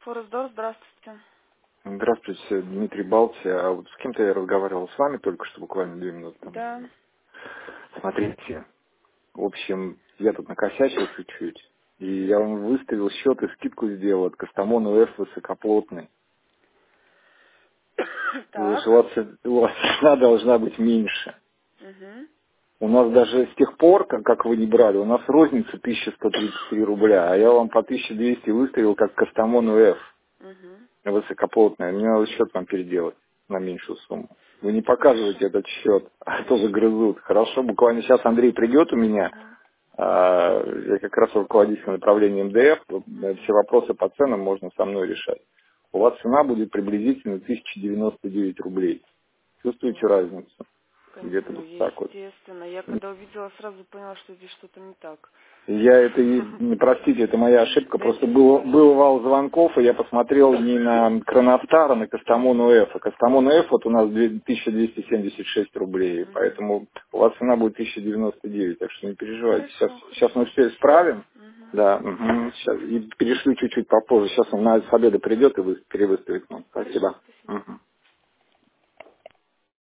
Форестдор, здравствуйте. Здравствуйте, Дмитрий Балти. А вот с кем-то я разговаривал с вами только что, буквально 2 минуты тому Да. назад. Смотрите, в общем, я тут накосячил чуть-чуть, и я вам выставил счет и скидку сделал от Кастамон УФ высокоплотный. То есть Так. у вас цена должна быть меньше. Угу. У нас даже с тех пор, как вы не брали, у нас розница 1133 рубля, а я вам по 1200 выставил как Кастамон УФ. Угу. Высокоплотная. Мне надо счет вам переделать на меньшую сумму. Вы не Хорошо. показываете этот счет, а то Хорошо. загрызут. Хорошо, буквально сейчас Андрей придет у меня. Угу. Я как раз руководитель направления МДФ. Угу. Все вопросы по ценам можно со мной решать. У вас цена будет приблизительно 1099 рублей. Чувствуете разницу? Где-то Ну, вот так вот. естественно. Я когда увидела, сразу поняла, что здесь что-то не так. Я это, простите, это моя ошибка, Да, просто это был нормально. вал звонков, и я посмотрел не на Кроностар, а на Кастамон УФ. А Кастамон УФ вот у нас 1276 рублей, Угу. поэтому у вас цена будет 1099, так что не переживайте. Хорошо, Сейчас мы хорошо, все спасибо. исправим, Угу. да, сейчас, и перешлю чуть-чуть попозже. Сейчас он с обеда придет и перевыставит нам. Хорошо, Спасибо. спасибо.